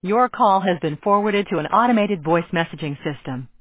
Your call has been forwarded to an automated voice messaging system.